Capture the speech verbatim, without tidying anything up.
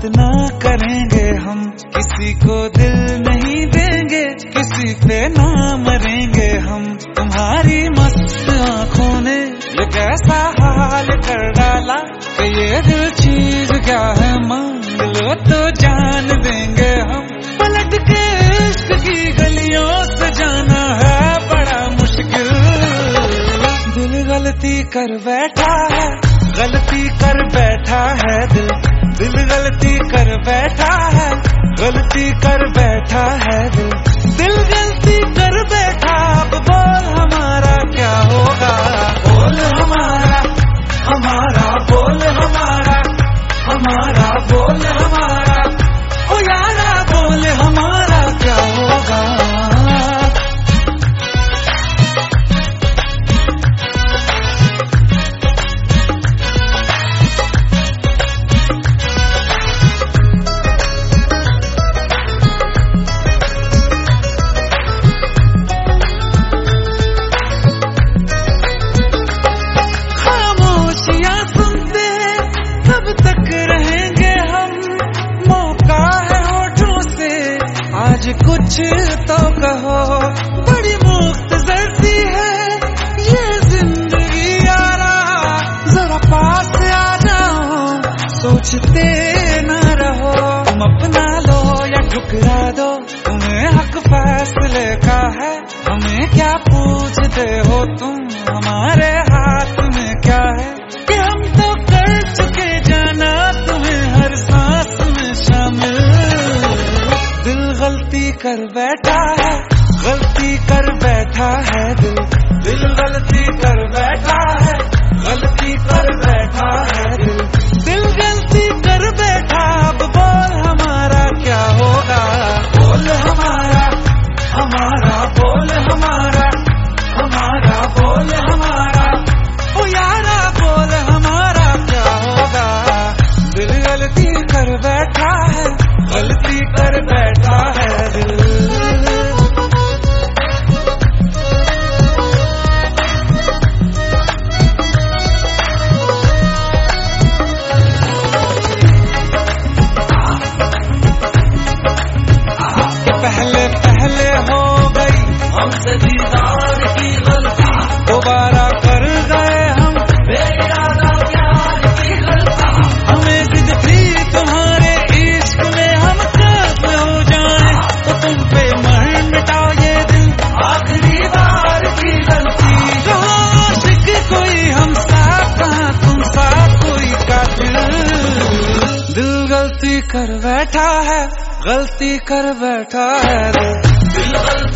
ना करेंगे हम, किसी को दिल नहीं देंगे, किसी पे ना मरेंगे हम। तुम्हारी मस्त आंखों ने ये कैसा हाल कर डाला कि ये दिल चीज क्या है, मांग लो तो जान देंगे हम। पलट के इश्क की गलियों से जाना है बड़ा मुश्किल। दिल गलती कर बैठा है, गलती कर बैठा है दिल, दिल गलती कर बैठा है, गलती कर बैठा है दिल, दिल गलती कर बैठा। अब बोल हमारा क्या होगा, बोल हमारा हमारा बोल हमारा हमारा बोल हमारा, ओ यारा बोल हमारा क्या होगा। कुछ तो कहो, बड़ी मुक्त जरती है ये जिंदगी यारा, जरा पास आ जाओ, सोचते न रहो। तुम अपना लो या ठुकरा दो, तुम्हें हक फैसले का है, हमें क्या पूछते हो तुम, हमारे हाथ में क्या है कि हम तो कर चुके जाना तुम्हें हर सांस में शामिल। दिल गलती कर बैठा है, गलती कर बैठा है दिल, दिल गलती कर बैठा है, गलती कर बैठा है दिल, दिल गलती कर बैठा। अब बोल हमारा क्या होगा, बोल हमारा हमारा बोल हमारा हमारा बोल हमारा, ओ यारा बोल हमारा क्या होगा। दिल गलती कर बैठा है, गलती कर बैठा है दिल। पहले पहले हो गई हमसे दीदार की गलती, दोबारा कर गए हम बेइरादा प्यार की गलती। हमें जिद थी तुम्हारे इश्क में हम कैसे हो जाए, तो तुम पे मर मिटाओ ये दिल आखिरी बार की गलती। कहाँ आशिक कोई हम साथ, कहाँ तुम साथ कोई कातिल। दिल गलती कर बैठा है, गलती कर बैठा है दिल, दिल